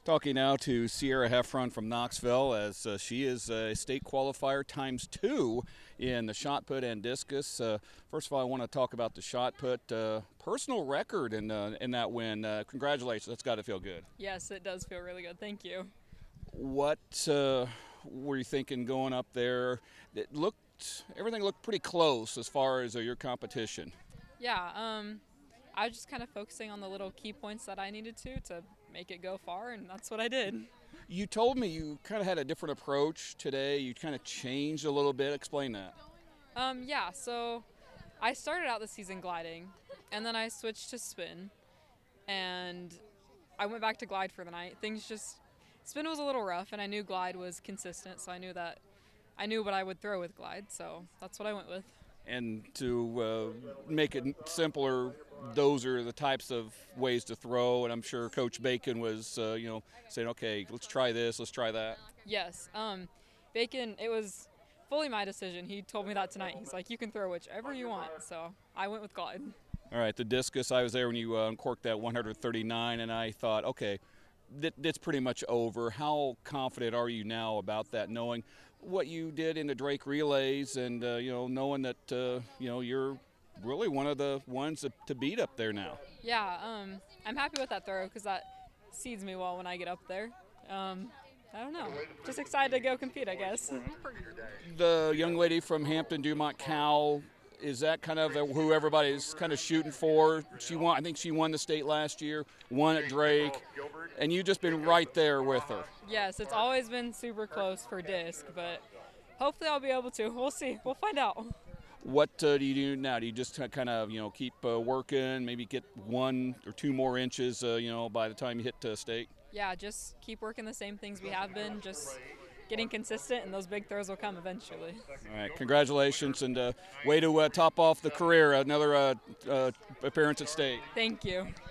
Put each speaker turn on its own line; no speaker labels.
Talking now to Sierra Heffron from Knoxville, as she is a state qualifier ×2 in the shot put and discus. First of all, I want to talk about the shot put. Personal record in that win. Congratulations. That's got to feel good.
Yes, it does feel really good. Thank you.
What were you thinking going up there? Everything looked pretty close as far as your competition.
Yeah, I was just kind of focusing on the little key points that I needed to make it go far, and that's what I did.
You told me you kind of had a different approach today. You kind of changed a little bit. Explain that.
Yeah, so I started out the season gliding, and then I switched to spin, and I went back to glide for the night. Spin was a little rough, and I knew glide was consistent, so I knew what I would throw with glide, so that's what I went with.
And to make it simpler, those are the types of ways to throw. And I'm sure Coach Bacon was, saying, "Okay, let's try this, let's try that."
Yes, Bacon, it was fully my decision. He told me that tonight. He's like, you can throw whichever you want, so I went with glide.
All right, the discus. I was there when you uncorked that 139, and I thought, okay, that's pretty much over. How confident are you now about that, knowing what you did in the Drake relays, and knowing that you're really one of the ones to beat up there now?
Yeah, I'm happy with that throw because that seeds me well when I get up there. I don't know. Just excited to go compete, I guess.
The young lady from Hampton Dumont Cal, is that kind of who everybody's kind of shooting for? She won. I think she won the state last year, won at Drake, and you've just been right there with her.
Yes, it's always been super close for disc, but hopefully I'll be able to. We'll see. We'll find out.
What do you do now? Do you just kind of keep working, maybe get 1 or 2 more inches by the time you hit state?
Yeah, just keep working the same things we have been, just getting consistent, and those big throws will come eventually.
All right, congratulations, and way to top off the career, another appearance at state.
Thank you.